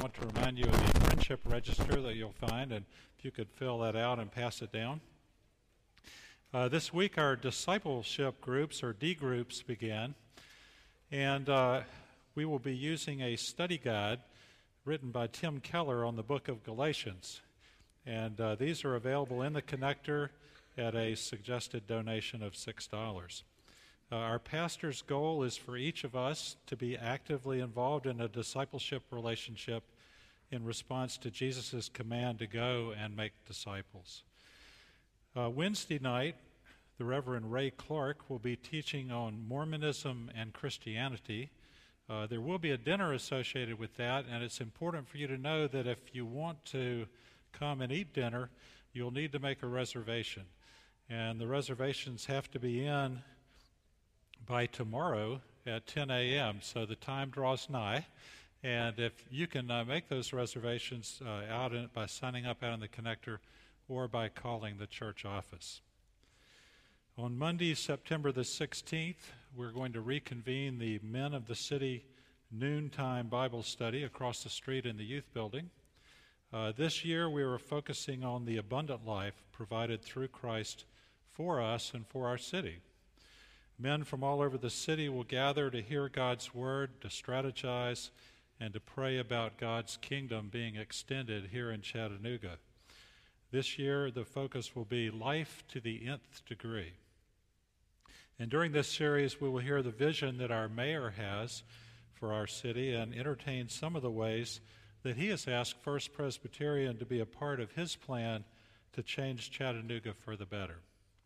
want to remind you of the friendship register that you'll find, and if you could fill that out and pass it down. This week our discipleship groups, or D groups, began, and we will be using a study guide written by Tim Keller on the book of Galatians. And these are available in the connector at a suggested donation of $6. Our pastor's goal is for each of us to be actively involved in a discipleship relationship in response to Jesus' command to go and make disciples. Wednesday night, the Reverend Ray Clark will be teaching on Mormonism and Christianity. There will be a dinner associated with that, and it's important for you to know that if you want to come and eat dinner, you'll need to make a reservation. And the reservations have to be in by tomorrow at 10 a.m., so the time draws nigh. And if you can make those reservations by signing up out in the connector or by calling the church office. On Monday, September the 16th, we're going to reconvene the Men of the City noontime Bible study across the street in the youth building. This year, we are focusing on the abundant life provided through Christ for us and for our city. Men from all over the city will gather to hear God's word, to strategize, and to pray about God's kingdom being extended here in Chattanooga. This year, the focus will be life to the nth degree. And during this series, we will hear the vision that our mayor has for our city and entertain some of the ways that he has asked First Presbyterian to be a part of his plan to change Chattanooga for the better.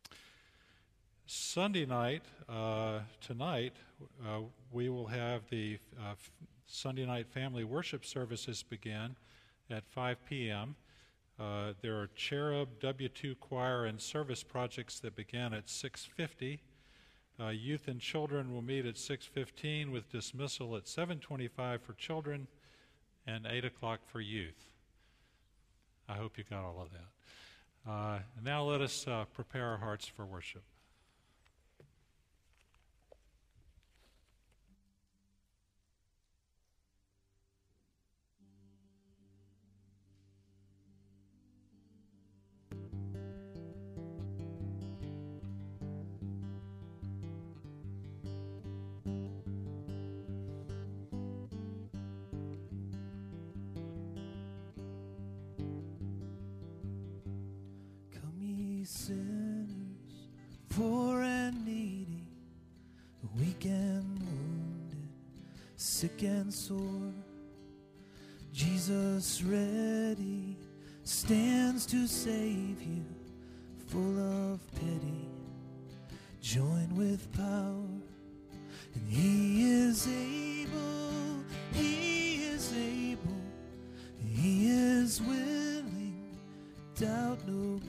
Sunday night, tonight, we will have the Sunday night family worship services begin at 5 p.m. There are Cherub, W2 Choir, and service projects that begin at 6:50. Youth and children will meet at 6:15 with dismissal at 7:25 for children and 8 o'clock for youth. I hope you got all of that. Now let us prepare our hearts for worship. Sinners, poor and needy, weak and wounded, sick and sore, Jesus ready stands to save you, full of pity, join with power, and He is able, He is able, He is willing, doubt no more.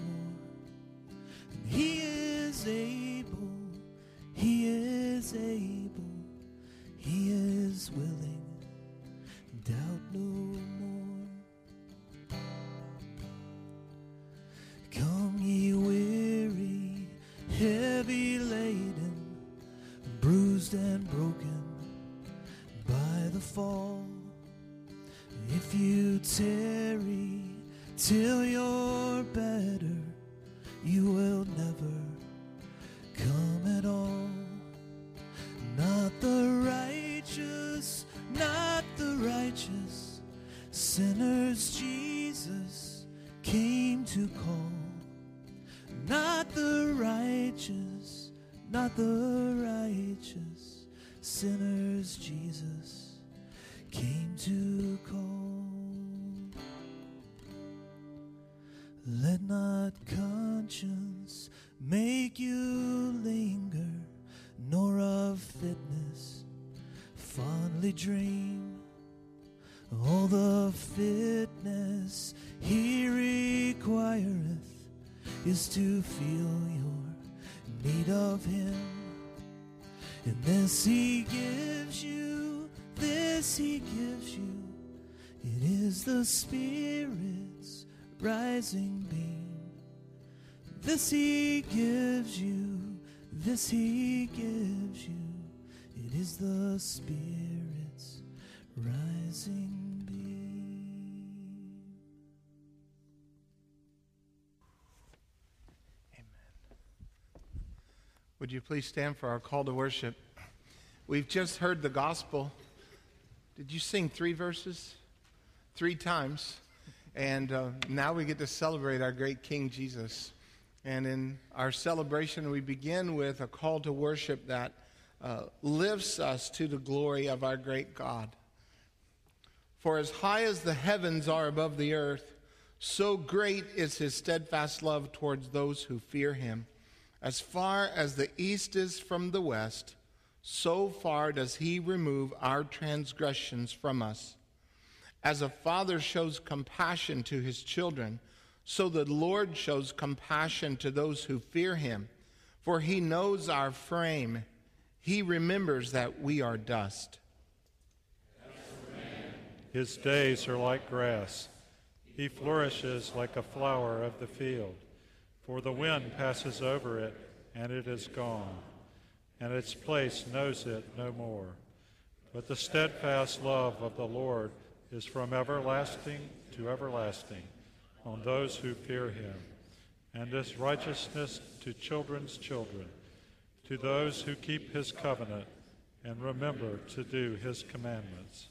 He is able, He is able, He is willing, doubt no more. Come ye weary, heavy laden, bruised and broken by the fall. If you tarry till you're better, you will never come at all. Not the righteous, not the righteous, sinners Jesus came to call. Not the righteous, not the righteous, sinners Jesus came to call. Let not conscience make you linger, nor of fitness fondly dream. All the fitness He requireth is to feel your need of Him. And this He gives you, this He gives you. It is the Spirit's rising beam. This He gives you, this He gives you. It is the Spirit's rising beam. Would you please stand for our call to worship? We've just heard the gospel. Did you sing 3 verses? 3 times. And now we get to celebrate our great King Jesus. And in our celebration, we begin with a call to worship that lifts us to the glory of our great God. For as high as the heavens are above the earth, so great is his steadfast love towards those who fear him. As far as the east is from the west, so far does he remove our transgressions from us. As a father shows compassion to his children, so the Lord shows compassion to those who fear him. For he knows our frame. He remembers that we are dust. His days are like grass. He flourishes like a flower of the field. For the wind passes over it, and it is gone, and its place knows it no more. But the steadfast love of the Lord is from everlasting to everlasting on those who fear him, and his righteousness to children's children, to those who keep his covenant and remember to do his commandments.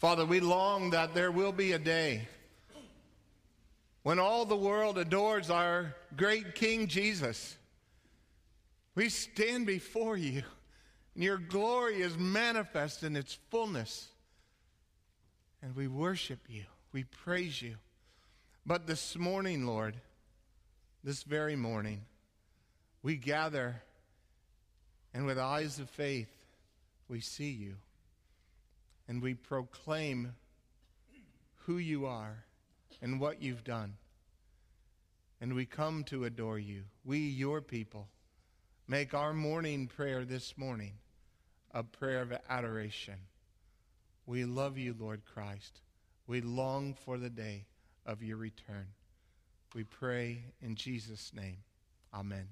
Father, we long that there will be a day when all the world adores our great King Jesus. We stand before you, and your glory is manifest in its fullness. And we worship you. We praise you. But this morning, Lord, this very morning, we gather, and with eyes of faith, we see you. And we proclaim who you are and what you've done. And we come to adore you. We, your people, make our morning prayer this morning a prayer of adoration. We love you, Lord Christ. We long for the day of your return. We pray in Jesus' name. Amen.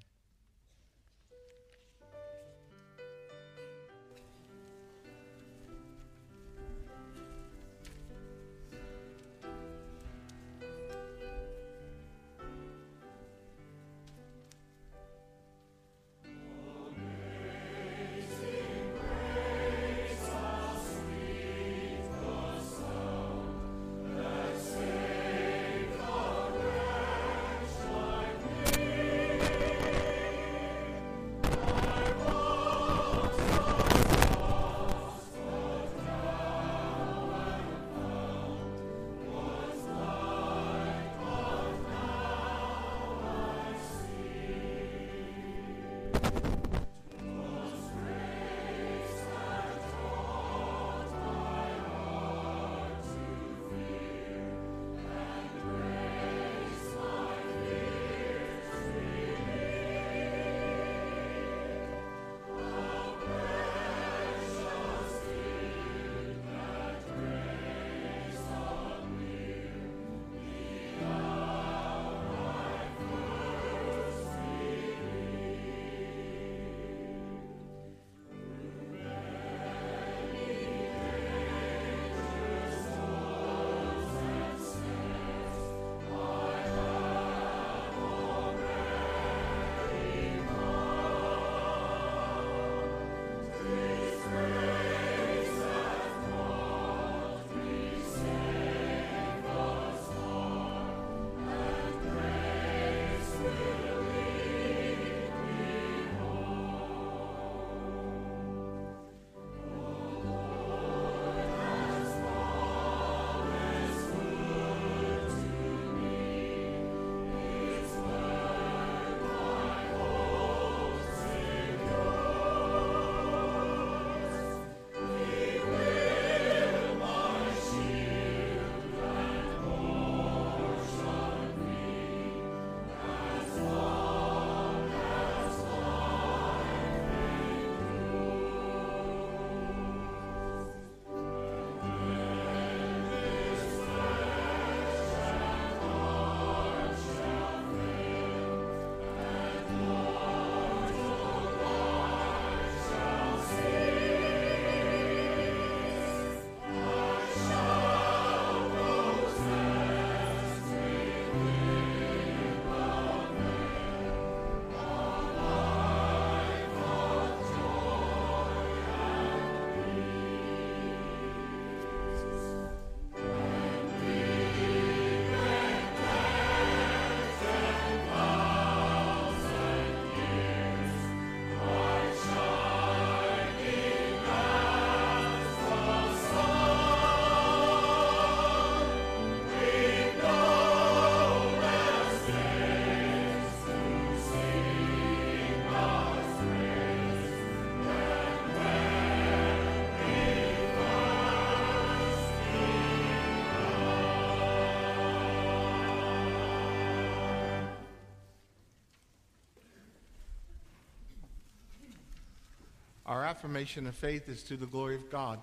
Our affirmation of faith is to the glory of God.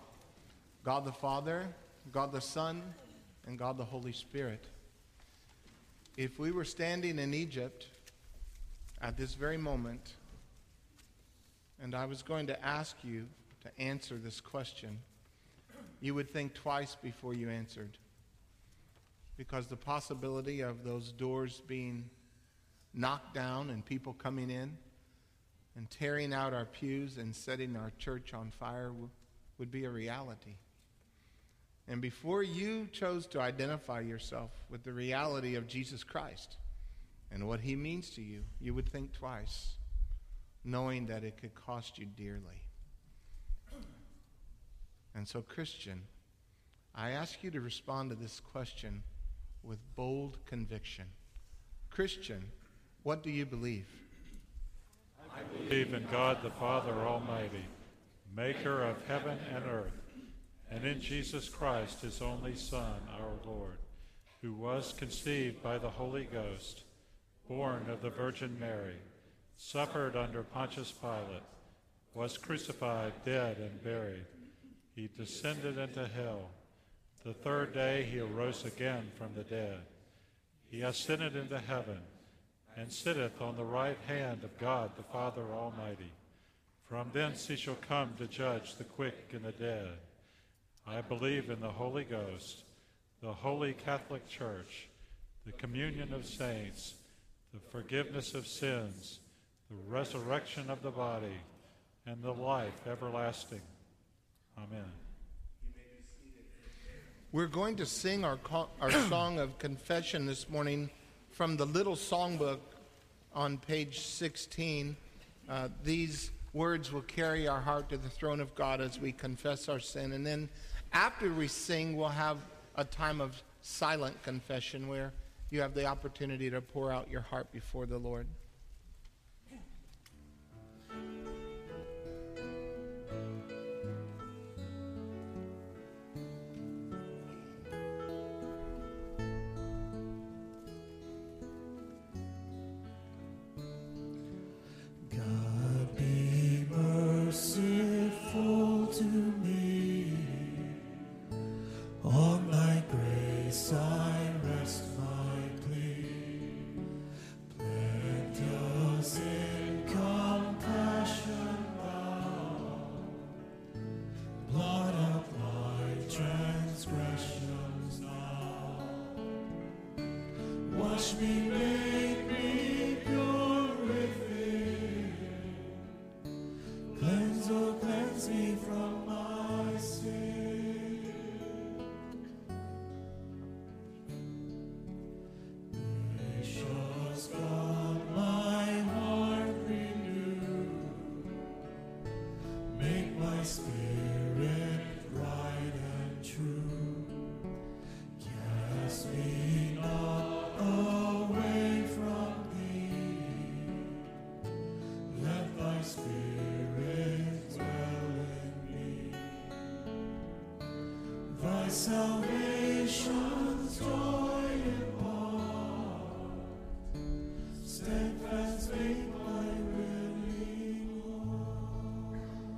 God the Father, God the Son, and God the Holy Spirit. If we were standing in Egypt at this very moment, and I was going to ask you to answer this question, you would think twice before you answered. Because the possibility of those doors being knocked down and people coming in and tearing out our pews and setting our church on fire would be a reality. And before you chose to identify yourself with the reality of Jesus Christ and what he means to you, you would think twice, knowing that it could cost you dearly. And so, Christian, I ask you to respond to this question with bold conviction. Christian, what do you believe? I believe in God the Father Almighty, maker of heaven and earth, and in Jesus Christ, his only Son, our Lord, who was conceived by the Holy Ghost, born of the Virgin Mary, suffered under Pontius Pilate, was crucified, dead, and buried. He descended into hell. The third day he arose again from the dead. He ascended into heaven, and sitteth on the right hand of God the Father Almighty. From thence he shall come to judge the quick and the dead. I believe in the Holy Ghost, the holy Catholic Church, the communion of saints, the forgiveness of sins, the resurrection of the body, and the life everlasting. Amen. We're going to sing our song of confession this morning from the little songbook on page 16. These words will carry our heart to the throne of God as we confess our sin. And then after we sing, we'll have a time of silent confession where you have the opportunity to pour out your heart before the Lord. God be merciful to me. On thy grace I rest my plea. Plenteous in compassion thou, blot out my transgressions now. Wash me, make me pure within. Cleanse, oh cleanse me from my sin. Gracious God, my heart renew. Make my spirit right and true. Cast me not away from thee. Let thy spirit dwell in me. Thy salvation's joy impart. Steadfast make my willing heart.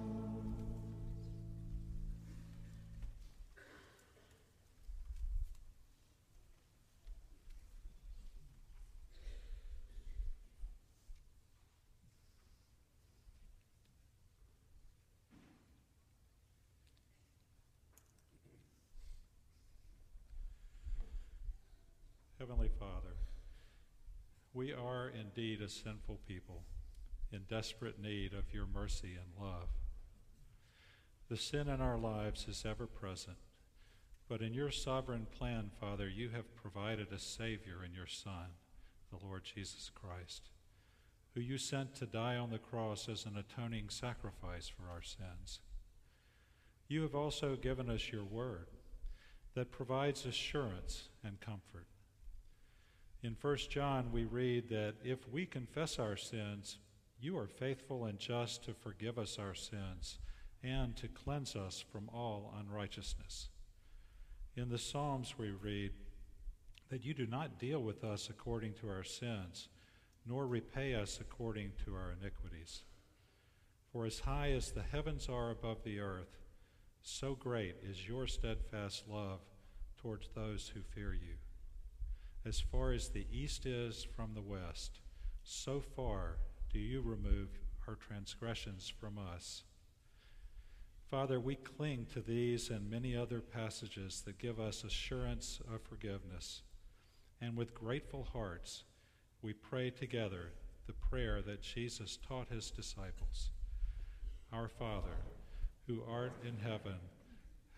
Heavenly Father, we are indeed a sinful people in desperate need of your mercy and love. The sin in our lives is ever present, but in your sovereign plan, Father, you have provided a Savior in your Son, the Lord Jesus Christ, who you sent to die on the cross as an atoning sacrifice for our sins. You have also given us your word that provides assurance and comfort. In 1 John, we read that if we confess our sins, you are faithful and just to forgive us our sins and to cleanse us from all unrighteousness. In the Psalms, we read that you do not deal with us according to our sins, nor repay us according to our iniquities. For as high as the heavens are above the earth, so great is your steadfast love towards those who fear you. As far as the east is from the west, so far do you remove our transgressions from us. Father, we cling to these and many other passages that give us assurance of forgiveness. And with grateful hearts, we pray together the prayer that Jesus taught his disciples. Our Father, who art in heaven,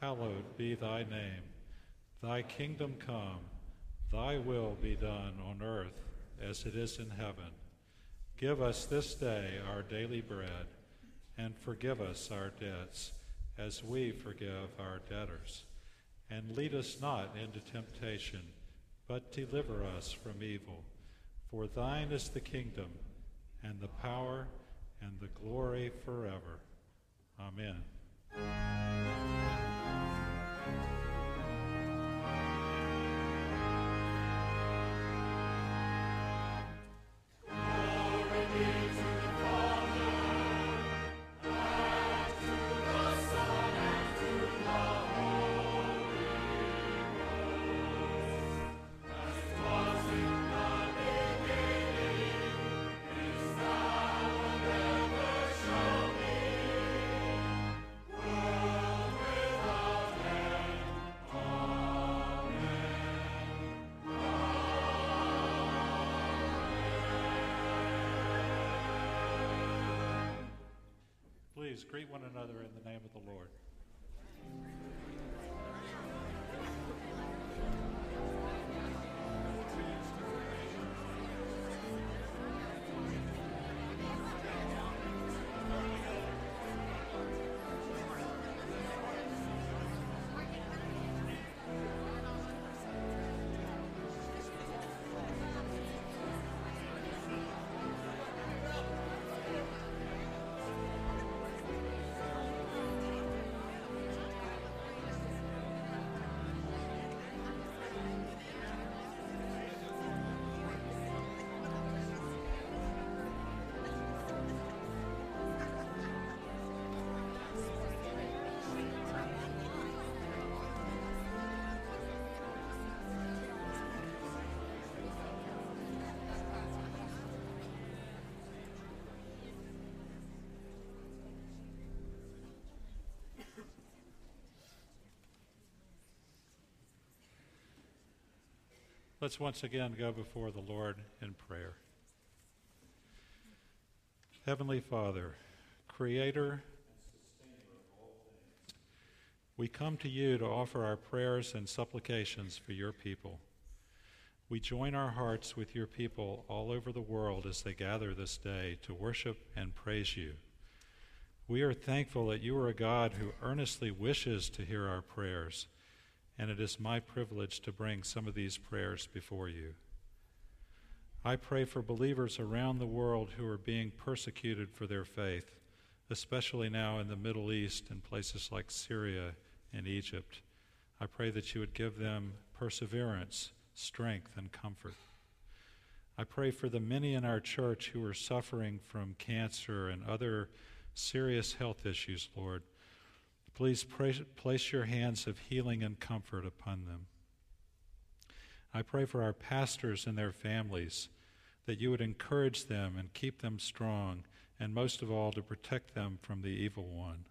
hallowed be thy name. Thy kingdom come, thy will be done on earth as it is in heaven. Give us this day our daily bread, and forgive us our debts as we forgive our debtors. And lead us not into temptation, but deliver us from evil. For thine is the kingdom, and the power, and the glory forever. Amen. Please greet one another in the name of the Lord. Let's once again go before the Lord in prayer. Heavenly Father, Creator and Sustainer of all things, we come to you to offer our prayers and supplications for your people. We join our hearts with your people all over the world as they gather this day to worship and praise you. We are thankful that you are a God who earnestly wishes to hear our prayers, and it is my privilege to bring some of these prayers before you. I pray for believers around the world who are being persecuted for their faith, especially now in the Middle East and places like Syria and Egypt. I pray that you would give them perseverance, strength, and comfort. I pray for the many in our church who are suffering from cancer and other serious health issues, Lord. Please place your hands of healing and comfort upon them. I pray for our pastors and their families, that you would encourage them and keep them strong, and most of all, to protect them from the evil one.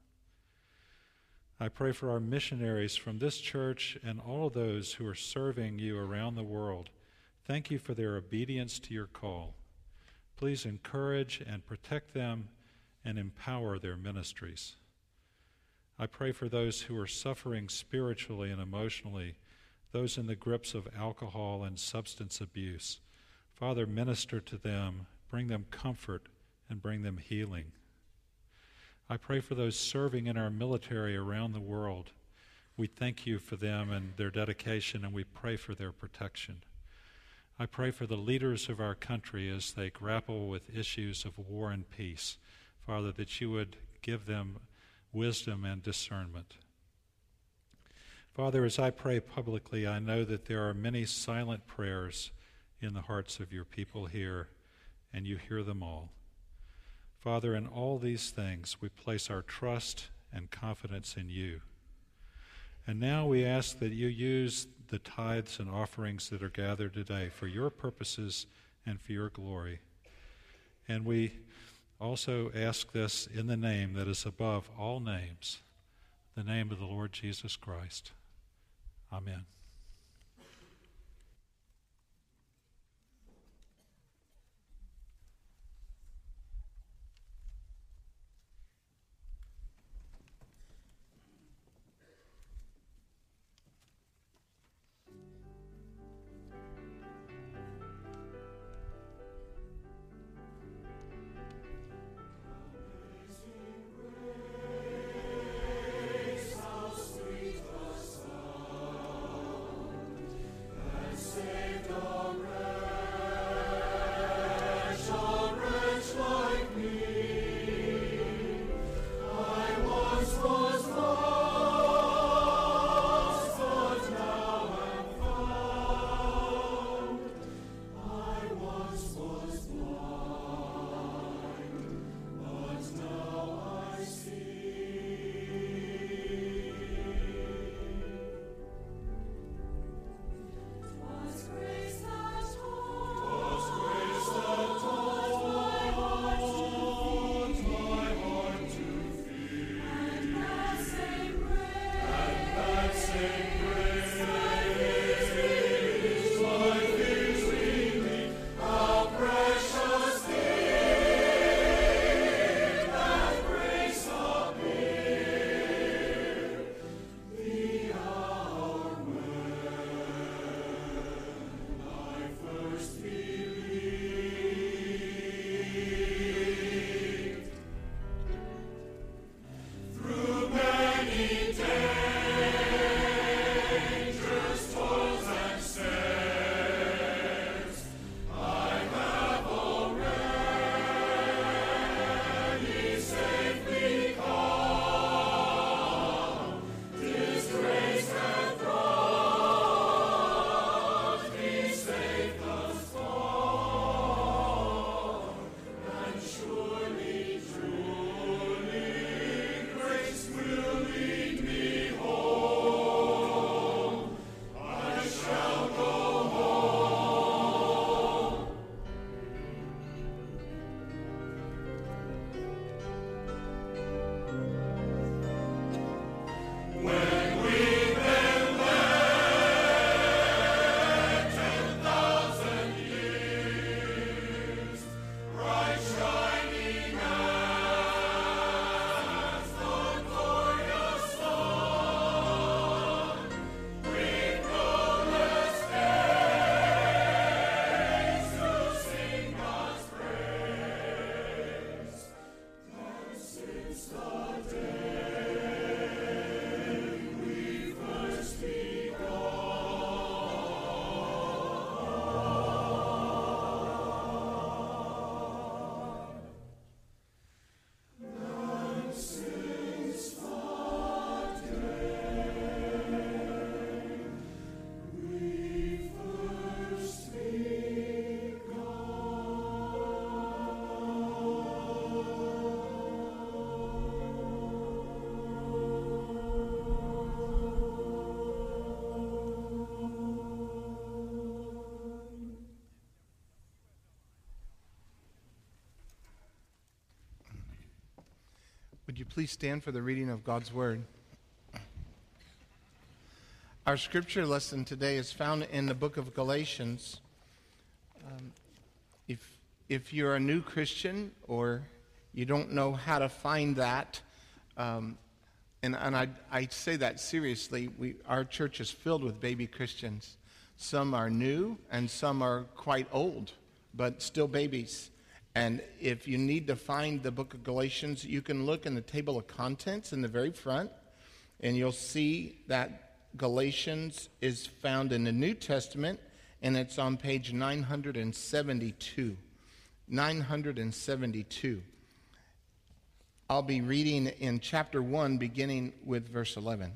I pray for our missionaries from this church and all of those who are serving you around the world. Thank you for their obedience to your call. Please encourage and protect them and empower their ministries. I pray for those who are suffering spiritually and emotionally, those in the grips of alcohol and substance abuse. Father, minister to them, bring them comfort, and bring them healing. I pray for those serving in our military around the world. We thank you for them and their dedication, and we pray for their protection. I pray for the leaders of our country as they grapple with issues of war and peace. Father, that you would give them wisdom and discernment. Father, as I pray publicly, I know that there are many silent prayers in the hearts of your people here, and you hear them all. Father, in all these things, we place our trust and confidence in you. And now we ask that you use the tithes and offerings that are gathered today for your purposes and for your glory. And we also ask this in the name that is above all names, the name of the Lord Jesus Christ. Amen. Would you please stand for the reading of God's Word? Our scripture lesson today is found in the book of Galatians. If you're a new Christian or you don't know how to find that, and I say that seriously, our church is filled with baby Christians. Some are new and some are quite old, but still babies. And if you need to find the book of Galatians, you can look in the table of contents in the very front, and you'll see that Galatians is found in the New Testament, and it's on page 972. 972. I'll be reading in chapter 1, beginning with verse 11.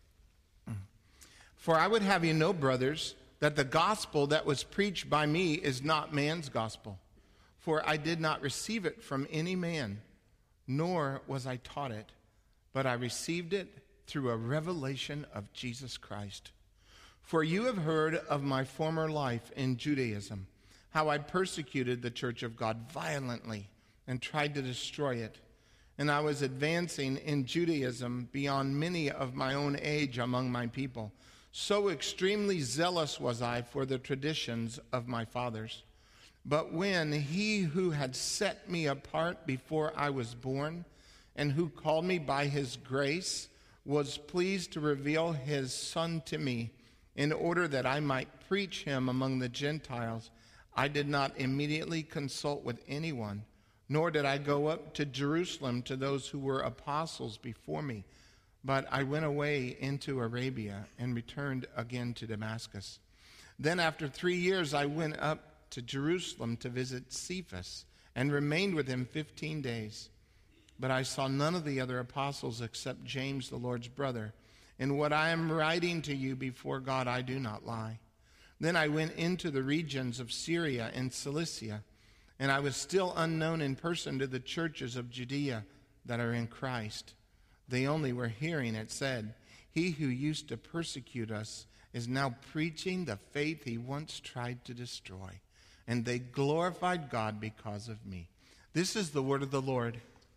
For I would have you know, brothers, that the gospel that was preached by me is not man's gospel. For I did not receive it from any man, nor was I taught it, but I received it through a revelation of Jesus Christ. For you have heard of my former life in Judaism, how I persecuted the church of God violently and tried to destroy it. And I was advancing in Judaism beyond many of my own age among my people. So extremely zealous was I for the traditions of my fathers. But when he who had set me apart before I was born, and who called me by his grace, was pleased to reveal his Son to me, in order that I might preach him among the Gentiles, I did not immediately consult with anyone, nor did I go up to Jerusalem to those who were apostles before me. But I went away into Arabia and returned again to Damascus. Then after 3 years I went up to Jerusalem to visit Cephas and remained with him 15 days. But I saw none of the other apostles except James, the Lord's brother. In what I am writing to you before God, I do not lie. Then I went into the regions of Syria and Cilicia, and I was still unknown in person to the churches of Judea that are in Christ. They only were hearing it said, he who used to persecute us is now preaching the faith he once tried to destroy. And they glorified God because of me. This is the word of the Lord.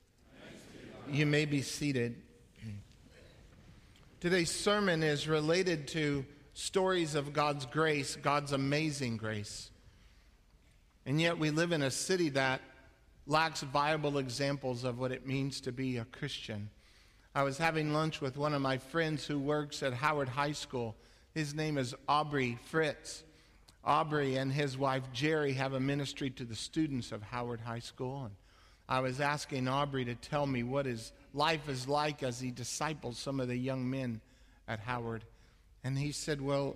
You may be seated. Today's sermon is related to stories of God's grace, God's amazing grace. And yet we live in a city that lacks viable examples of what it means to be a Christian. I was having lunch with one of my friends who works at Howard High School. His name is Aubrey Fritz. Aubrey and his wife Jerry have a ministry to the students of Howard High School. And I was asking Aubrey to tell me what his life is like as he disciples some of the young men at Howard. And he said, well,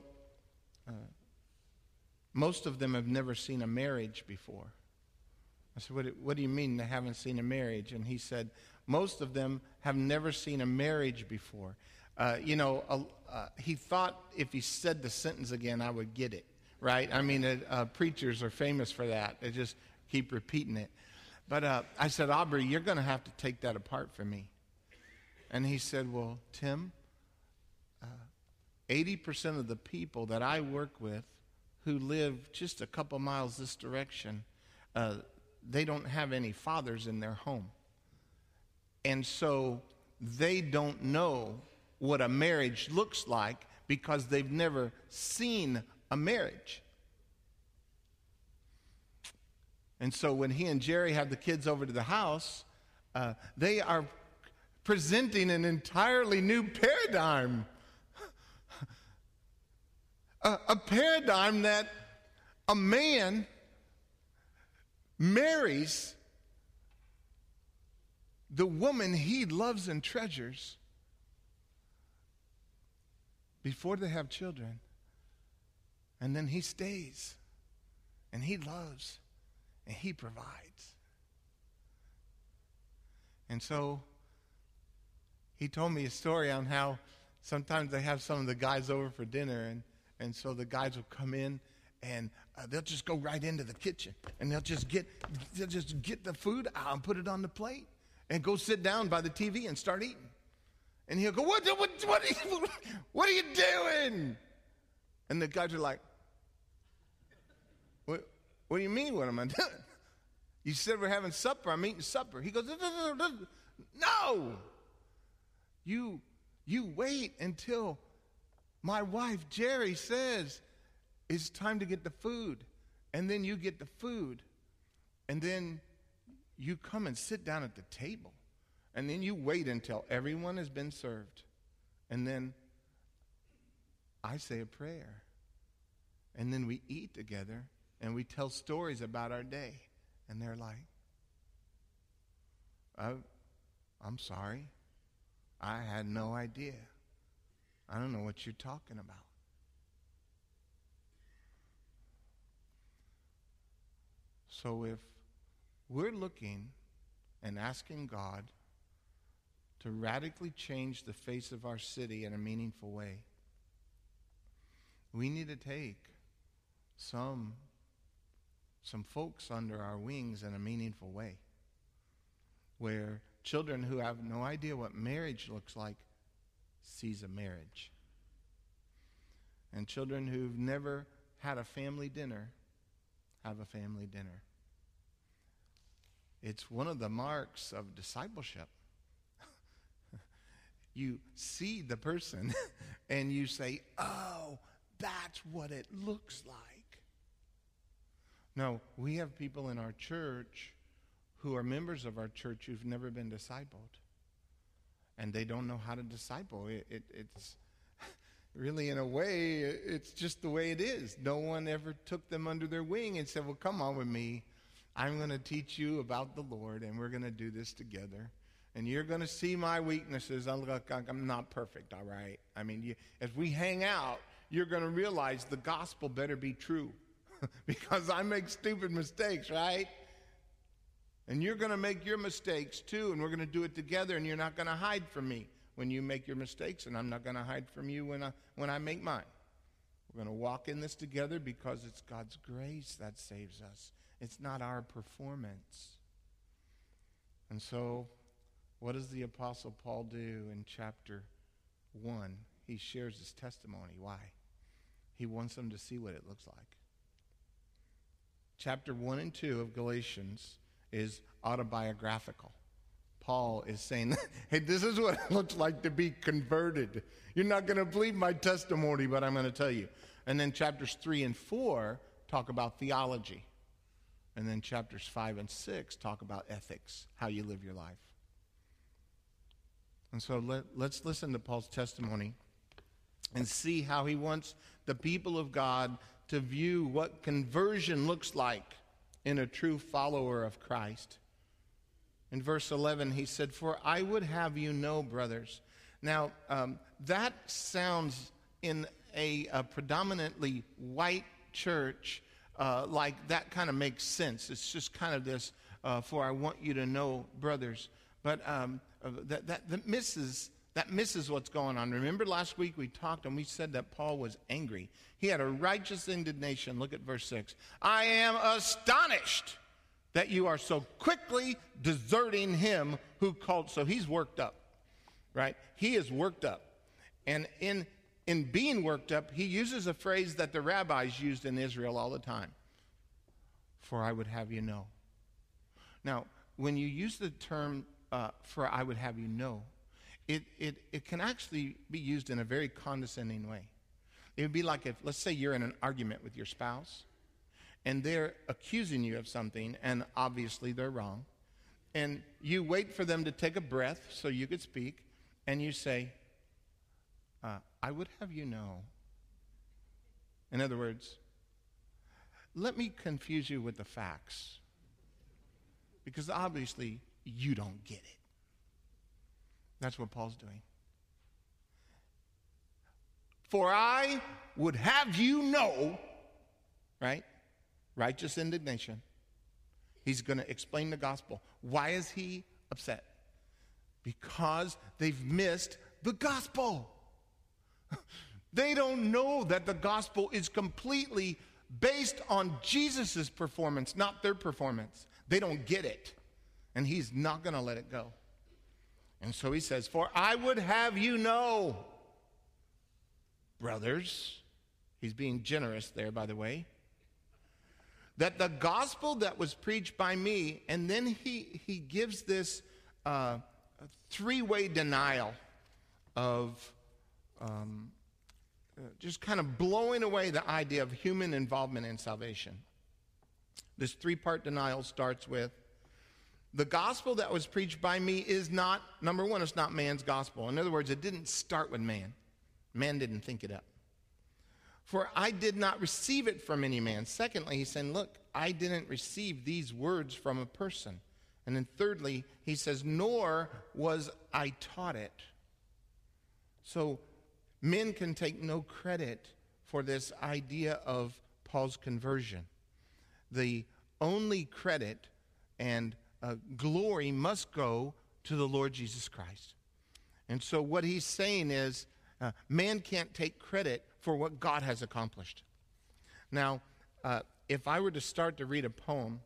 most of them have never seen a marriage before. I said, what do you mean they haven't seen a marriage? And he said, most of them have never seen a marriage before. He thought if he said the sentence again, I would get it. Right? I mean, preachers are famous for that. They just keep repeating it. But I said, Aubrey, you're going to have to take that apart for me. And he said, well, Tim, 80% of the people that I work with who live just a couple miles this direction, they don't have any fathers in their home. And so they don't know what a marriage looks like because they've never seen a marriage. And so when he and Jerry have the kids over to the house, they are presenting an entirely new paradigm. A paradigm that a man marries the woman he loves and treasures before they have children. And then he stays, and he loves, and he provides. And so he told me a story on how sometimes they have some of the guys over for dinner, and so the guys will come in, and they'll just go right into the kitchen, and they'll just get the food out and put it on the plate, and go sit down by the TV and start eating. And he'll go, what are you doing? And the guys are like, what do you mean, what am I doing? You said we're having supper, I'm eating supper. He goes, No! You wait until my wife, Jerry, says it's time to get the food. And then you get the food. And then you come and sit down at the table. And then you wait until everyone has been served. And then I say a prayer. And then we eat together and we tell stories about our day. And they're like, I'm sorry. I had no idea. I don't know what you're talking about. So if we're looking and asking God to radically change the face of our city in a meaningful way, we need to take some folks under our wings in a meaningful way, where children who have no idea what marriage looks like sees a marriage. And children who've never had a family dinner have a family dinner. It's one of the marks of discipleship. You see the person and you say, oh, that's what it looks like. No, we have people in our church who are members of our church who've never been discipled. And they don't know how to disciple. It's really, in a way, it's just the way it is. No one ever took them under their wing and said, well, come on with me. I'm going to teach you about the Lord, and we're going to do this together. And you're going to see my weaknesses. I'm not perfect, all right? I mean, as we hang out, you're going to realize the gospel better be true. Because I make stupid mistakes, right? And you're going to make your mistakes too, and we're going to do it together, and you're not going to hide from me when you make your mistakes, and I'm not going to hide from you when I make mine. We're going to walk in this together because it's God's grace that saves us. It's not our performance. And so, what does the Apostle Paul do in chapter 1? He shares his testimony. Why? He wants them to see what it looks like. Chapter 1 and 2 of Galatians is autobiographical. Paul is saying, hey, this is what it looks like to be converted. You're not going to believe my testimony, but I'm going to tell you. And then chapters 3 and 4 talk about theology. And then chapters 5 and 6 talk about ethics, how you live your life. And so let's listen to Paul's testimony and see how he wants the people of God to view what conversion looks like in a true follower of Christ. In verse 11, he said, "For I would have you know, brothers." Now, that sounds in a predominantly white church like that kind of makes sense. It's just kind of this, "For I want you to know, brothers." But that misses what's going on. Remember last week we talked and we said that Paul was angry. He had a righteous indignation. Look at verse 6. "I am astonished that you are so quickly deserting him who called." So he's worked up, right? He is worked up. And in being worked up, he uses a phrase that the rabbis used in Israel all the time. "For I would have you know." Now, when you use the term, "for I would have you know," it can actually be used in a very condescending way. It would be like if, let's say you're in an argument with your spouse, and they're accusing you of something, and obviously they're wrong, and you wait for them to take a breath so you could speak, and you say, "I would have you know." In other words, let me confuse you with the facts, because obviously you don't get it. That's what Paul's doing. "For I would have you know," right? Righteous indignation. He's going to explain the gospel. Why is he upset? Because they've missed the gospel. They don't know that the gospel is completely based on Jesus' performance, not their performance. They don't get it. And he's not going to let it go. And so he says, "For I would have you know, brothers," he's being generous there, by the way, "that the gospel that was preached by me," and then he gives this three-way denial of just kind of blowing away the idea of human involvement in salvation. This three-part denial starts with, the gospel that was preached by me is not, number one, it's not man's gospel. In other words, it didn't start with man. Man didn't think it up. For I did not receive it from any man. Secondly, he's saying, look, I didn't receive these words from a person. And then thirdly, he says, nor was I taught it. So men can take no credit for this idea of Paul's conversion. The only credit and glory must go to the Lord Jesus Christ. And so what he's saying is, man can't take credit for what God has accomplished. Now, if I were to start to read a poem,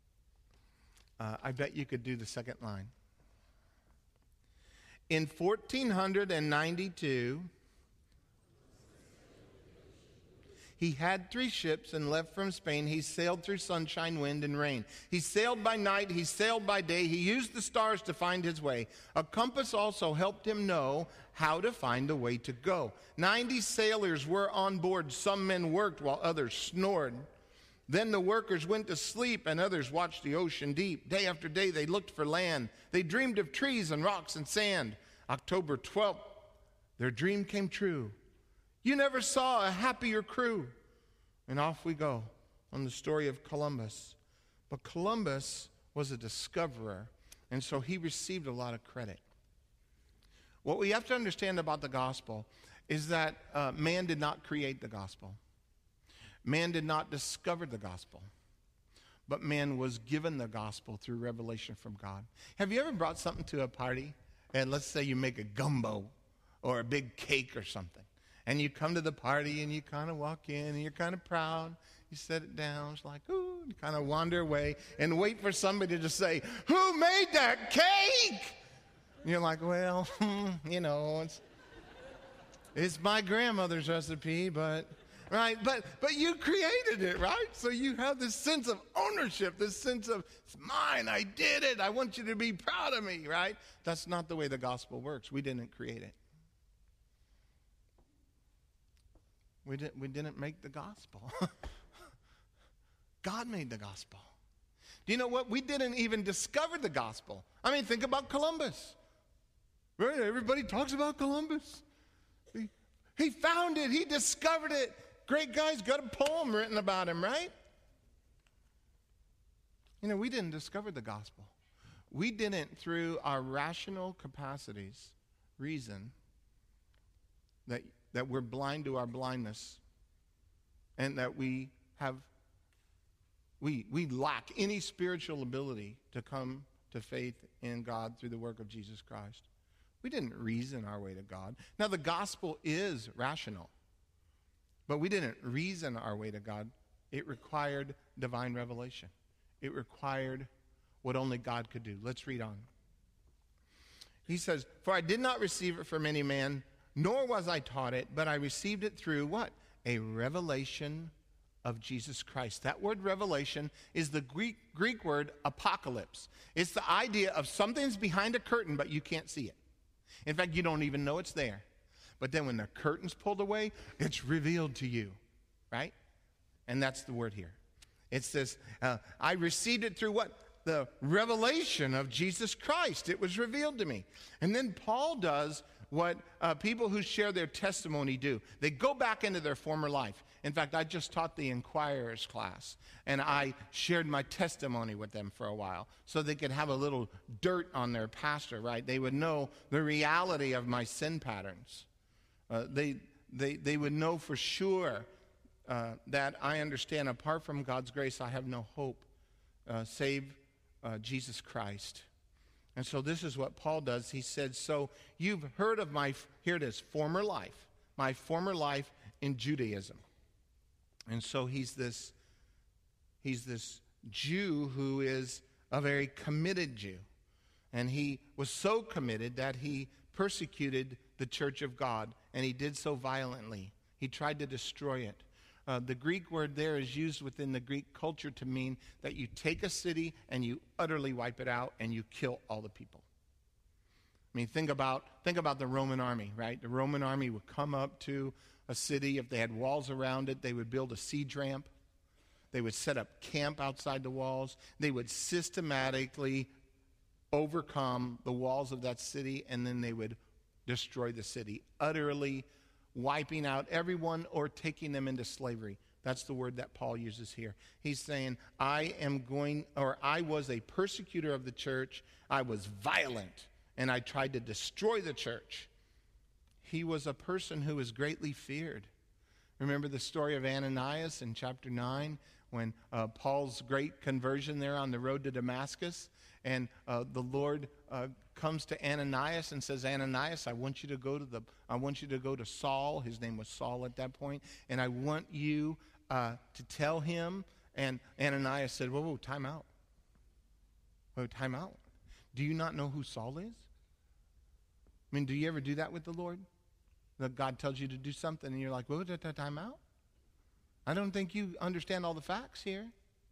I bet you could do the second line. In 1492, he had 3 ships and left from Spain. He sailed through sunshine, wind, and rain. He sailed by night, he sailed by day. He used the stars to find his way. A compass also helped him know how to find the way to go. 90 sailors were on board. Some men worked while others snored. Then the workers went to sleep and others watched the ocean deep. Day after day they looked for land. They dreamed of trees and rocks and sand. October 12th, their dream came true. You never saw a happier crew. And off we go on the story of Columbus. But Columbus was a discoverer, and so he received a lot of credit. What we have to understand about the gospel is that man did not create the gospel. Man did not discover the gospel. But man was given the gospel through revelation from God. Have you ever brought something to a party? And let's say you make a gumbo or a big cake or something. And you come to the party and you kind of walk in and you're kind of proud. You set it down. It's like, ooh, you kind of wander away and wait for somebody to say, who made that cake? And you're like, well, you know, it's my grandmother's recipe, but... Right, but you created it, right? So you have this sense of ownership, this sense of, it's mine, I did it, I want you to be proud of me, right? That's not the way the gospel works. We didn't create it. We didn't make the gospel. God made the gospel. Do you know what? We didn't even discover the gospel. I mean, think about Columbus. Right? Everybody talks about Columbus. He found it. He discovered it. Great guy's got a poem written about him, right? You know, we didn't discover the gospel. We didn't, through our rational capacities, reason that we're blind to our blindness and that we lack any spiritual ability to come to faith in God through the work of Jesus Christ. We didn't reason our way to God. Now, the gospel is rational, but we didn't reason our way to God. It required divine revelation. It required what only God could do. Let's read on. He says, for I did not receive it from any man, nor was I taught it, but I received it through what? A revelation of Jesus Christ. That word revelation is the Greek word apocalypse. It's the idea of something's behind a curtain, but you can't see it. In fact, you don't even know it's there. But then when the curtain's pulled away, it's revealed to you, right? And that's the word here. It says, I received it through what? The revelation of Jesus Christ. It was revealed to me. And then Paul does what people who share their testimony do. They go back into their former life. In fact, I just taught the Inquirers class, and I shared my testimony with them for a while so they could have a little dirt on their pastor, right? They would know the reality of my sin patterns. They would know for sure that I understand apart from God's grace, I have no hope save Jesus Christ. And so this is what Paul does. He said, so you've heard of my, here it is, former life, my former life in Judaism. And so he's this Jew who is a very committed Jew. And he was so committed that he persecuted the church of God, and he did so violently. He tried to destroy it. The Greek word there is used within the Greek culture to mean that you take a city and you utterly wipe it out and you kill all the people. I mean, think about the Roman army, right? The Roman army would come up to a city. If they had walls around it, they would build a siege ramp. They would set up camp outside the walls. They would systematically overcome the walls of that city, and then they would destroy the city, utterly wiping out everyone or taking them into slavery. That's the word that Paul uses here. He's saying, I was a persecutor of the church. I was violent, and I tried to destroy the church. He was a person who was greatly feared. Remember the story of Ananias in chapter 9 when Paul's great conversion there on the road to Damascus, and the Lord comes to Ananias and says, Ananias, I want you to go to Saul. His name was Saul at that point, and I want you to tell him. And Ananias said, whoa, time out. Whoa, time out. Do you not know who Saul is? I mean, do you ever do that with the Lord? That God tells you to do something and you're like, whoa, time out? I don't think you understand all the facts here.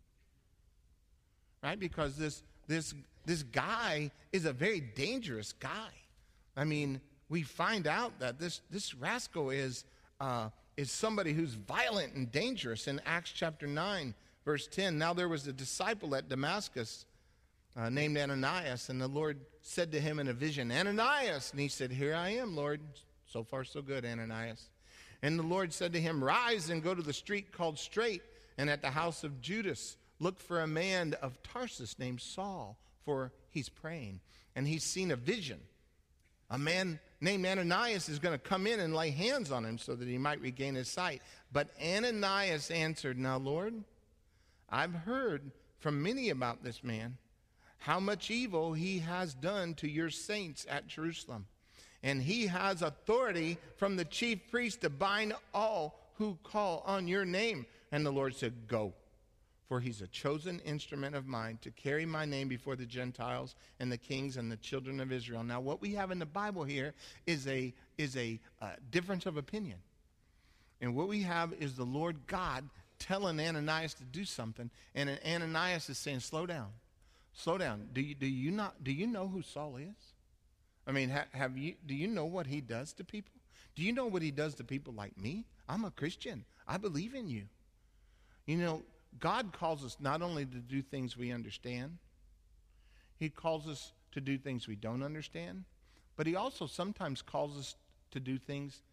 Right? Because this guy is a very dangerous guy. I mean, we find out that this rascal is somebody who's violent and dangerous. In Acts chapter 9, verse 10, now there was a disciple at Damascus named Ananias, and the Lord said to him in a vision, Ananias! And he said, here I am, Lord. So far, so good, Ananias. And the Lord said to him, rise and go to the street called Straight, and at the house of Judas, look for a man of Tarsus named Saul, for he's praying. And he's seen a vision. A man named Ananias is going to come in and lay hands on him so that he might regain his sight. But Ananias answered, now, Lord, I've heard from many about this man, how much evil he has done to your saints at Jerusalem. And he has authority from the chief priest to bind all who call on your name. And the Lord said, go, for he's a chosen instrument of mine to carry my name before the Gentiles and the kings and the children of Israel. Now, what we have in the Bible here is a difference of opinion. And what we have is the Lord God telling Ananias to do something, and Ananias is saying, slow down. Slow down. Do you know who Saul is? I mean, do you know what he does to people? Do you know what he does to people like me? I'm a Christian. I believe in you. You know, God calls us not only to do things we understand, he calls us to do things we don't understand, but he also sometimes calls us to do things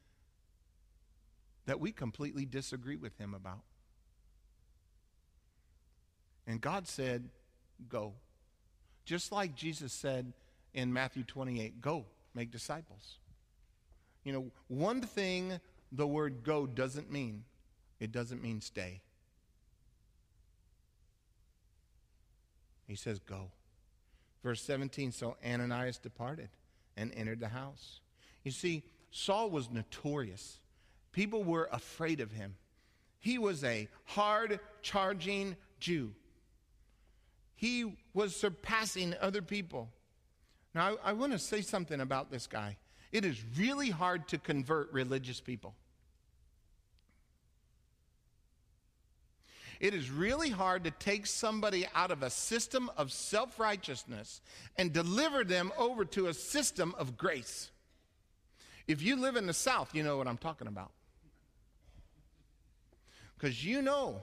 that we completely disagree with him about. And God said, go. Just like Jesus said in Matthew 28, go, make disciples. You know, one thing the word go doesn't mean, it doesn't mean stay. He says go. Verse 17, so Ananias departed and entered the house. You see, Saul was notorious. People were afraid of him. He was a hard-charging Jew. He was surpassing other people. Now, I want to say something about this guy. It is really hard to convert religious people. It is really hard to take somebody out of a system of self-righteousness and deliver them over to a system of grace. If you live in the South, you know what I'm talking about. Because do you know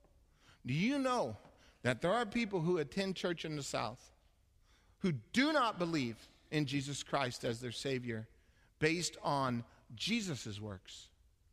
that there are people who attend church in the South who do not believe in Jesus Christ as their Savior based on Jesus' works.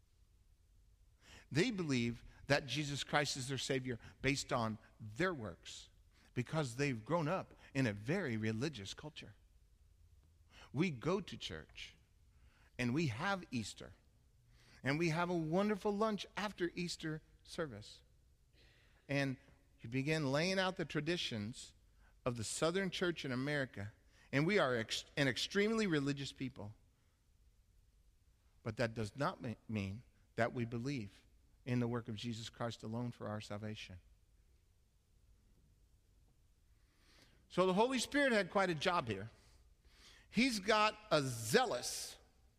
They believe that Jesus Christ is their Savior based on their works because they've grown up in a very religious culture. We go to church and we have Easter and we have a wonderful lunch after Easter service. And you begin laying out the traditions of the Southern Church in America, and we are an extremely religious people. But that does not mean that we believe in the work of Jesus Christ alone for our salvation. So the Holy Spirit had quite a job here. He's got a zealous,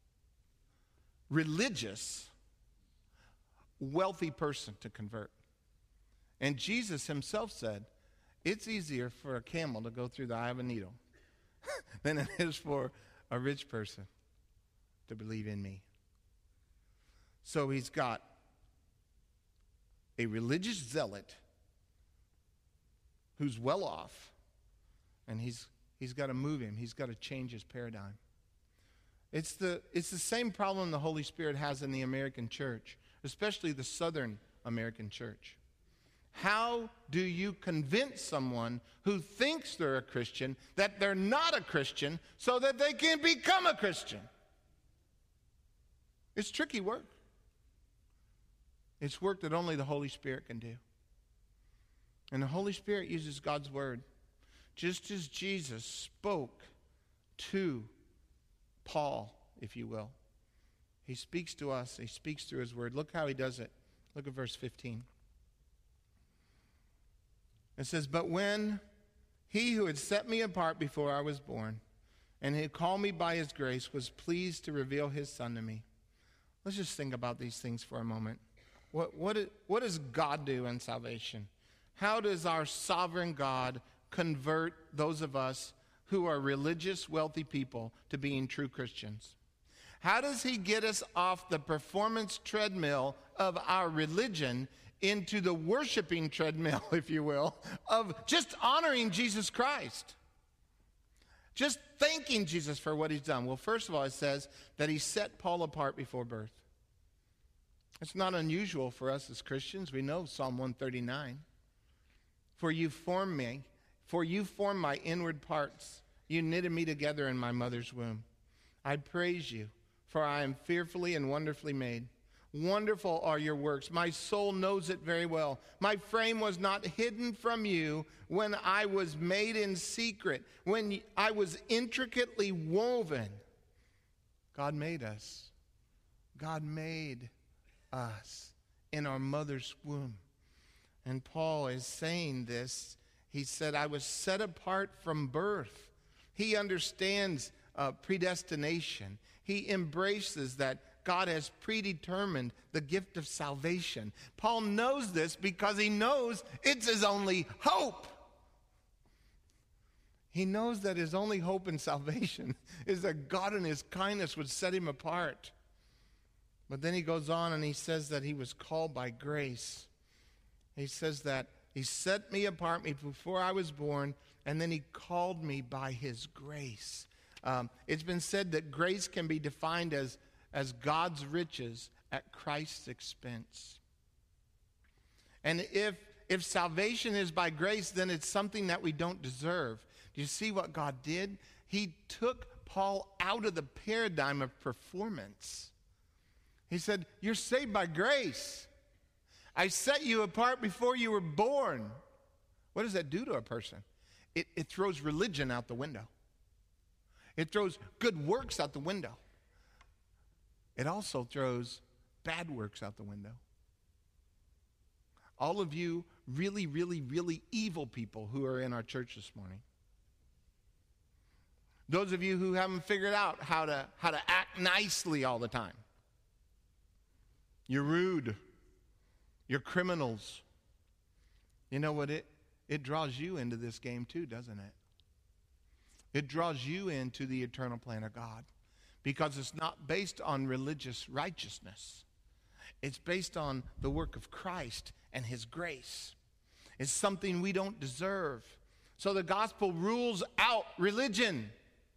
religious, wealthy person to convert. And Jesus himself said, it's easier for a camel to go through the eye of a needle than it is for a rich person to believe in me. So he's got a religious zealot who's well off, and he's got to move him. He's got to change his paradigm. It's the same problem the Holy Spirit has in the American church, especially the Southern American church. How do you convince someone who thinks they're a Christian that they're not a Christian so that they can become a Christian? It's tricky work. It's work that only the Holy Spirit can do. And the Holy Spirit uses God's word. Just as Jesus spoke to Paul, if you will, he speaks to us. He speaks through his word. Look how he does it. Look at verse 15. It says, "But when he who had set me apart before I was born and had called me by his grace was pleased to reveal his Son to me." Let's just think about these things for a moment. What does God do in salvation? How does our sovereign God convert those of us who are religious, wealthy people to being true Christians? How does he get us off the performance treadmill of our religion into the worshiping treadmill, if you will, of just honoring Jesus Christ? Just thanking Jesus for what he's done. Well, first of all, it says that he set Paul apart before birth. It's not unusual for us as Christians. We know Psalm 139. "For you formed me, for you formed my inward parts. You knitted me together in my mother's womb. I praise you, for I am fearfully and wonderfully made. Wonderful are your works. My soul knows it very well. My frame was not hidden from you when I was made in secret, when I was intricately woven." God made us. God made us in our mother's womb. And Paul is saying this. He said, I was set apart from birth. He understands predestination. He embraces that God has predetermined the gift of salvation. Paul knows this because he knows it's his only hope. He knows that his only hope in salvation is that God in his kindness would set him apart. But then he goes on and he says that he was called by grace. He says that he set me apart before I was born, and then he called me by his grace. It's been said that grace can be defined as God's riches at Christ's expense. And if salvation is by grace, then it's something that we don't deserve. Do you see what God did? He took Paul out of the paradigm of performance. He said, you're saved by grace. I set you apart before you were born. What does that do to a person? It throws religion out the window. It throws good works out the window. It also throws bad works out the window. All of you really, really, really evil people who are in our church this morning. Those of you who haven't figured out how to act nicely all the time. You're rude. You're criminals. You know what? It draws you into this game too, doesn't it? It draws you into the eternal plan of God because it's not based on religious righteousness. It's based on the work of Christ and his grace. It's something we don't deserve. So the gospel rules out religion.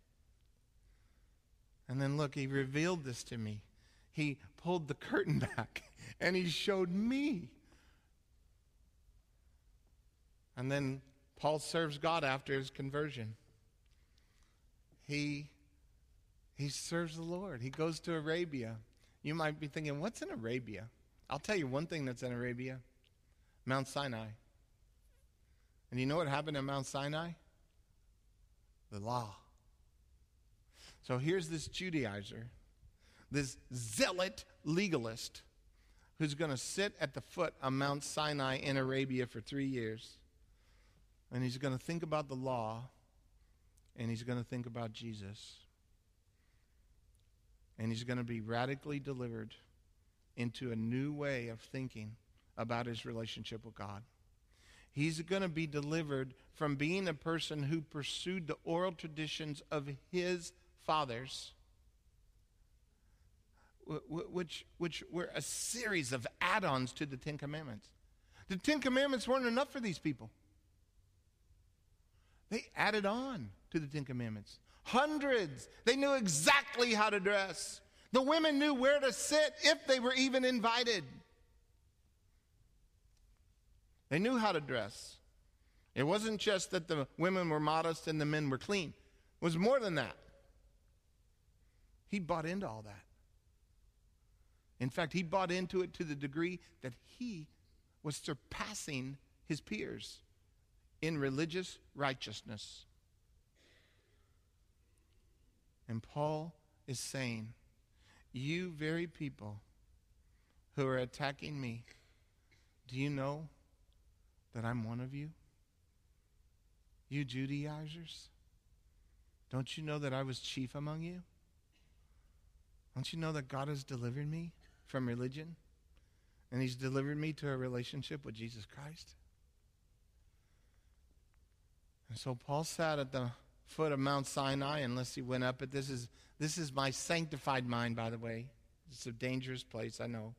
And then look, he revealed this to me. He pulled the curtain back and he showed me. And then Paul serves God after his conversion. He serves the Lord. He goes to Arabia. You might be thinking, what's in Arabia? I'll tell you one thing that's in Arabia. Mount Sinai. And you know what happened at Mount Sinai? The law. So here's this Judaizer, this zealot legalist, who's going to sit at the foot of Mount Sinai in Arabia for 3 years. And he's going to think about the law, and he's going to think about Jesus. And he's going to be radically delivered into a new way of thinking about his relationship with God. He's going to be delivered from being a person who pursued the oral traditions of his fathers, which were a series of add-ons to the Ten Commandments. The Ten Commandments weren't enough for these people. They added on to the Ten Commandments. Hundreds. They knew exactly how to dress. The women knew where to sit if they were even invited. They knew how to dress. It wasn't just that the women were modest and the men were clean. It was more than that. He bought into all that. In fact, he bought into it to the degree that he was surpassing his peers in religious righteousness. And Paul is saying, you very people who are attacking me, do you know that I'm one of you? You Judaizers, don't you know that I was chief among you? Don't you know that God has delivered me from religion? And he's delivered me to a relationship with Jesus Christ? And so Paul sat at the foot of Mount Sinai, unless he went up it. This is my sanctified mind, by the way. It's a dangerous place, I know.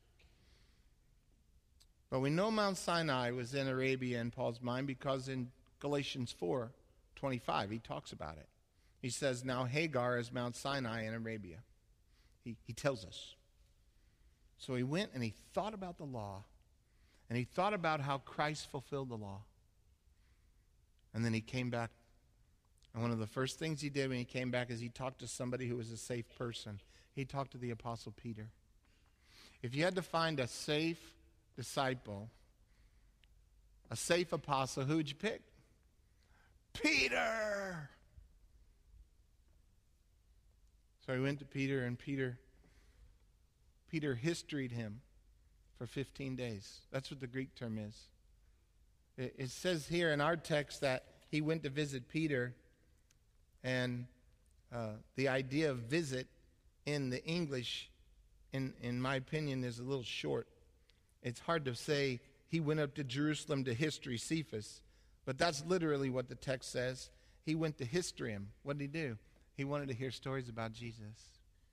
But we know Mount Sinai was in Arabia in Paul's mind because in Galatians 4:25, he talks about it. He says, now Hagar is Mount Sinai in Arabia. He tells us. So he went and he thought about the law, and he thought about how Christ fulfilled the law. And then he came back. And one of the first things he did when he came back is he talked to somebody who was a safe person. He talked to the Apostle Peter. If you had to find a safe disciple, a safe apostle, who would you pick? Peter! So he went to Peter, and Peter historied him for 15 days. That's what the Greek term is. It says here in our text that he went to visit Peter, and the idea of visit in the English, in my opinion, is a little short. It's hard to say he went up to Jerusalem to history Cephas, but that's literally what the text says. He went to history him. What did he do? He wanted to hear stories about Jesus.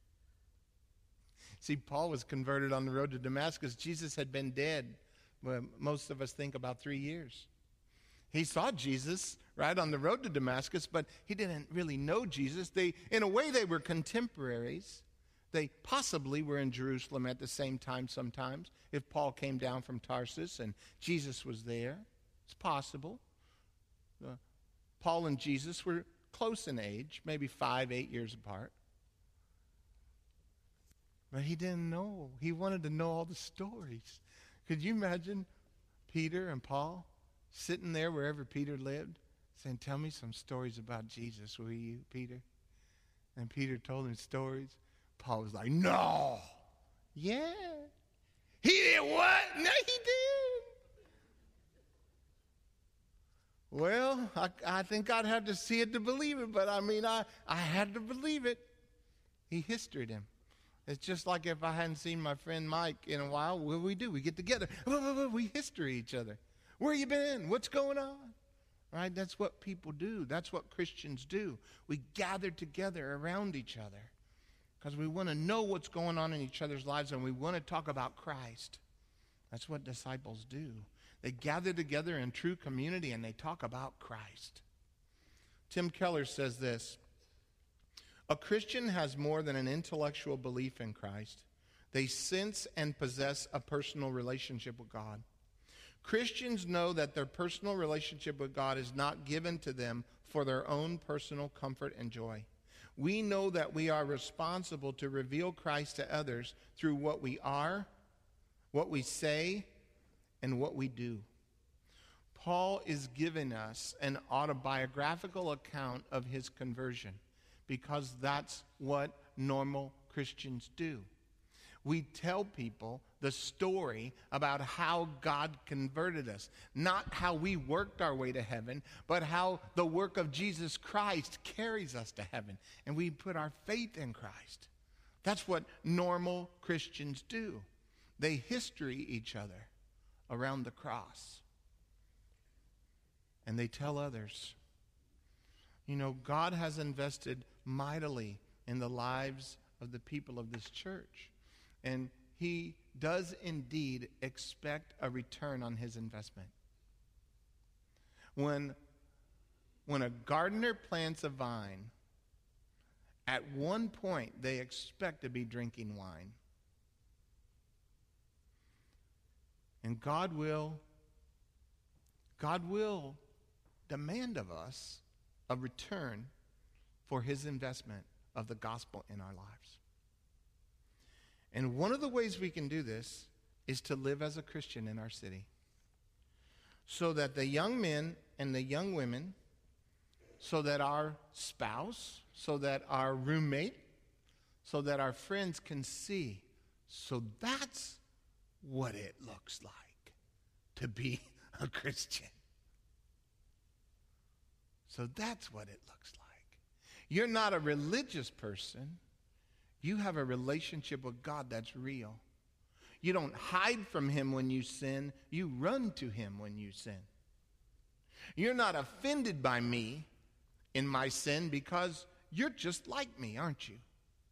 See, Paul was converted on the road to Damascus. Jesus had been dead, well, most of us think about 3 years. He saw Jesus right on the road to Damascus, but he didn't really know Jesus. In a way, they were contemporaries. They possibly were in Jerusalem at the same time sometimes. If Paul came down from Tarsus and Jesus was there, it's possible. Paul and Jesus were close in age, maybe 5-8 years apart. But he didn't know. He wanted to know all the stories. Could you imagine Peter and Paul sitting there wherever Peter lived, saying, tell me some stories about Jesus, will you, Peter? And Peter told him stories. Paul was like, no. Yeah. He did what? No, he did. Well, I think I'd have to see it to believe it, but I had to believe it. He historied him. It's just like if I hadn't seen my friend Mike in a while, what do? We get together. We history each other. Where you been? What's going on? Right? That's what people do. That's what Christians do. We gather together around each other because we want to know what's going on in each other's lives, and we want to talk about Christ. That's what disciples do. They gather together in true community, and they talk about Christ. Tim Keller says this: a Christian has more than an intellectual belief in Christ. They sense and possess a personal relationship with God. Christians know that their personal relationship with God is not given to them for their own personal comfort and joy. We know that we are responsible to reveal Christ to others through what we are, what we say, and what we do. Paul is giving us an autobiographical account of his conversion because that's what normal Christians do. We tell people the story about how God converted us. Not how we worked our way to heaven, but how the work of Jesus Christ carries us to heaven. And we put our faith in Christ. That's what normal Christians do. They history each other around the cross. And they tell others. You know, God has invested mightily in the lives of the people of this church. And he does indeed expect a return on his investment. When a gardener plants a vine, at one point they expect to be drinking wine. And God will demand of us a return for his investment of the gospel in our lives. And one of the ways we can do this is to live as a Christian in our city, so that the young men and the young women, so that our spouse, so that our roommate, so that our friends can see. So that's what it looks like to be a Christian. So that's what it looks like. You're not a religious person. You have a relationship with God that's real. You don't hide from him when you sin. You run to him when you sin. You're not offended by me in my sin because you're just like me, aren't you?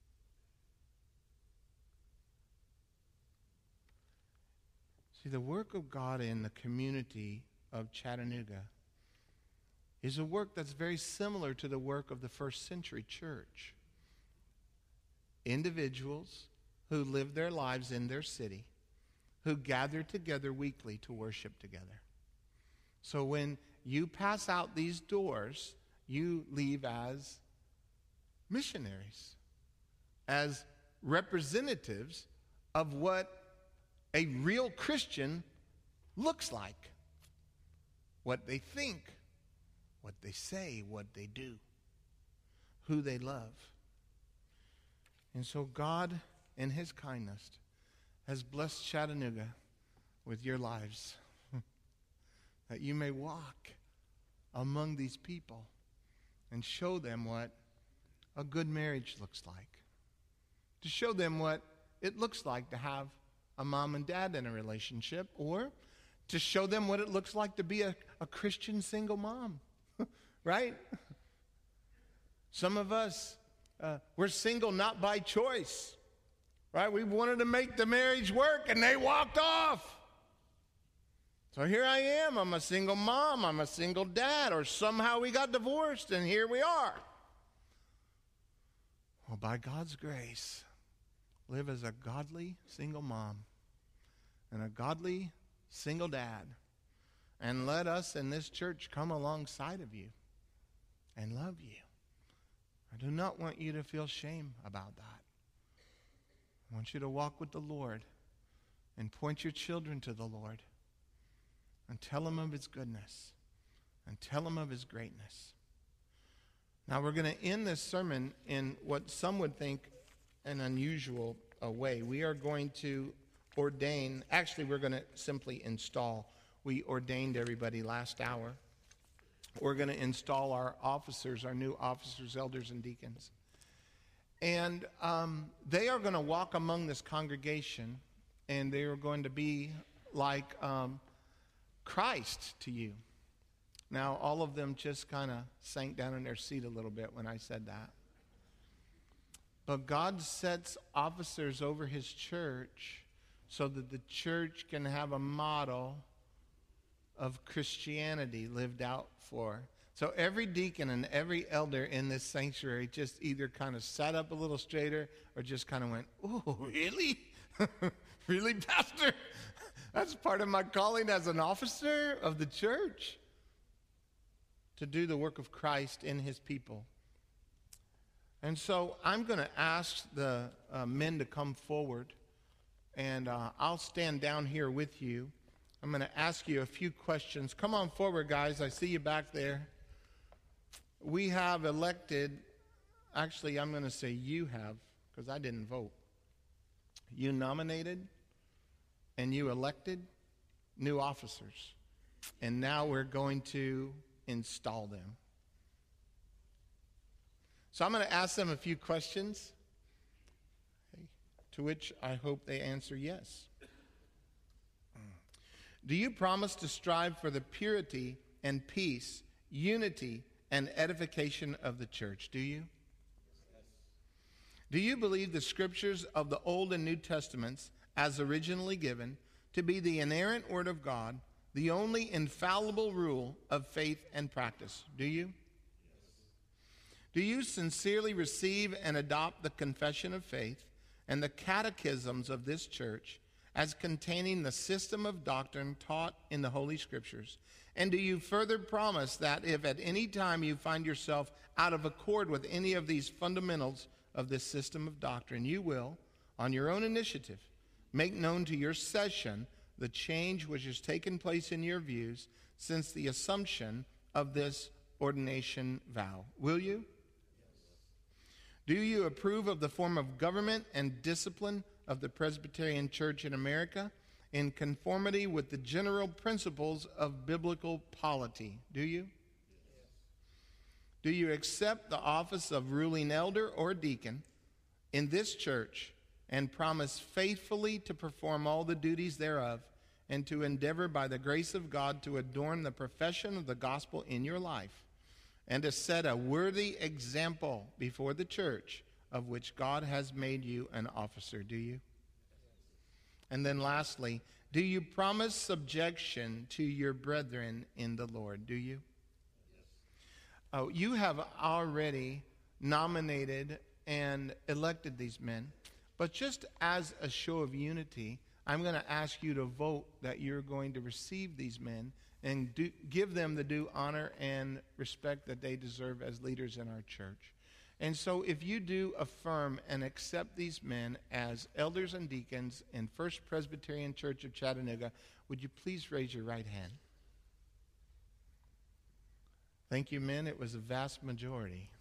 See, the work of God in the community of Chattanooga is a work that's very similar to the work of the first century church. Individuals who live their lives in their city, who gather together weekly to worship together. So when you pass out these doors, you leave as missionaries, as representatives of what a real Christian looks like, what they think, what they say, what they do, who they love. And so God, in his kindness, has blessed Chattanooga with your lives, that you may walk among these people and show them what a good marriage looks like, to show them what it looks like to have a mom and dad in a relationship, or to show them what it looks like to be a Christian single mom, right? Some of us, we're single not by choice, right? We wanted to make the marriage work and they walked off. So here I am, I'm a single mom, I'm a single dad, or somehow we got divorced and here we are. Well, by God's grace, live as a godly single mom and a godly single dad, and let us in this church come alongside of you and love you. I do not want you to feel shame about that. I want you to walk with the Lord and point your children to the Lord and tell them of his goodness and tell them of his greatness. Now we're going to end this sermon in what some would think an unusual way. We are going to ordain, actually we're going to simply install. We ordained everybody last hour. We're going to install our officers, our new officers, elders, and deacons. And they are going to walk among this congregation, and they are going to be like Christ to you. Now, all of them just kind of sank down in their seat a little bit when I said that. But God sets officers over his church so that the church can have a model of Christianity lived out for. So every deacon and every elder in this sanctuary just either kind of sat up a little straighter or just kind of went, "Oh, really? Really, Pastor? That's part of my calling as an officer of the church, to do the work of Christ in his people." And so I'm going to ask the men to come forward, and I'll stand down here with you. I'm going to ask you a few questions. Come on forward, guys. I see you back there. We have elected, actually, I'm going to say you have, because I didn't vote. You nominated and you elected new officers. And now we're going to install them. So I'm going to ask them a few questions, to which I hope they answer yes. Do you promise to strive for the purity and peace, unity, and edification of the church? Do you? Do you believe the scriptures of the Old and New Testaments, as originally given, to be the inerrant Word of God, the only infallible rule of faith and practice? Do you? Yes. Do you sincerely receive and adopt the confession of faith and the catechisms of this church as containing the system of doctrine taught in the Holy Scriptures? And do you further promise that if at any time you find yourself out of accord with any of these fundamentals of this system of doctrine, you will, on your own initiative, make known to your session the change which has taken place in your views since the assumption of this ordination vow? Will you? Do you approve of the form of government and discipline of the Presbyterian Church in America in conformity with the general principles of biblical polity? Do you? Do you accept the office of ruling elder or deacon in this church and promise faithfully to perform all the duties thereof and to endeavor by the grace of God to adorn the profession of the gospel in your life and to set a worthy example before the church of which God has made you an officer? Do you? And then lastly, do you promise subjection to your brethren in the Lord? Do you? Oh, you have already nominated and elected these men, but just as a show of unity, I'm going to ask you to vote that you're going to receive these men and give them the due honor and respect that they deserve as leaders in our church. And so if you do affirm and accept these men as elders and deacons in First Presbyterian Church of Chattanooga, would you please raise your right hand? Thank you, men. It was a vast majority.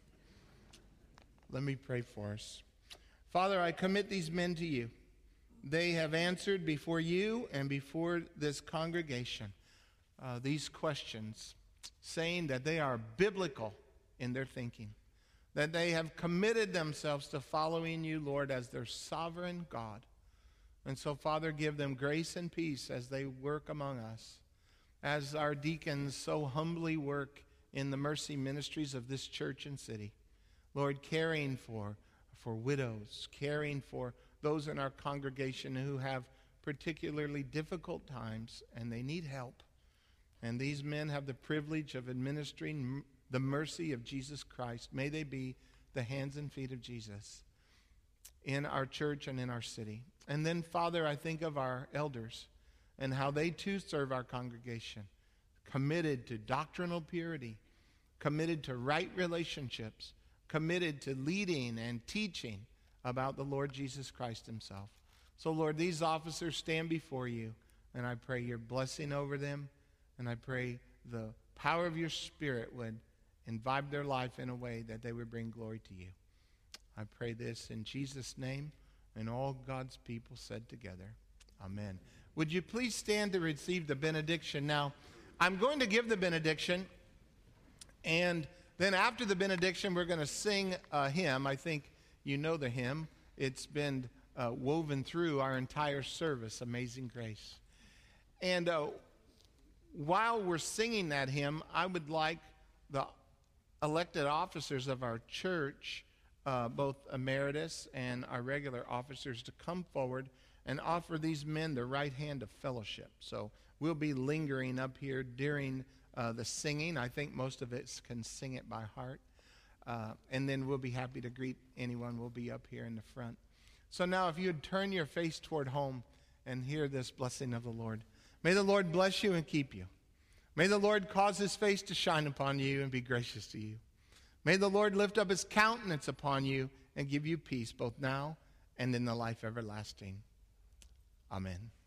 Let me pray for us. Father, I commit these men to you. They have answered before you and before this congregation these questions, saying that they are biblical in their thinking, that they have committed themselves to following you, Lord, as their sovereign God. And so, Father, give them grace and peace as they work among us, as our deacons so humbly work in the mercy ministries of this church and city. Lord, caring for widows, caring for those in our congregation who have particularly difficult times and they need help. And these men have the privilege of administering the mercy of Jesus Christ. May they be the hands and feet of Jesus in our church and in our city. And then, Father, I think of our elders and how they too serve our congregation, committed to doctrinal purity, committed to right relationships, committed to leading and teaching about the Lord Jesus Christ himself. So, Lord, these officers stand before you, and I pray your blessing over them, and I pray the power of your Spirit would imbibe their life in a way that they would bring glory to you. I pray this in Jesus' name, and all God's people said together, amen. Would you please stand to receive the benediction? Now, I'm going to give the benediction, and then after the benediction, we're going to sing a hymn. I think you know the hymn. It's been woven through our entire service, Amazing Grace. And while we're singing that hymn, I would like the elected officers of our church, both emeritus and our regular officers, to come forward and offer these men the right hand of fellowship. So we'll be lingering up here during the singing. I think most of us can sing it by heart. And then we'll be happy to greet anyone. We'll be up here in the front. So now if you'd turn your face toward home and hear this blessing of the Lord. May the Lord bless you and keep you. May the Lord cause his face to shine upon you and be gracious to you. May the Lord lift up his countenance upon you and give you peace both now and in the life everlasting. Amen.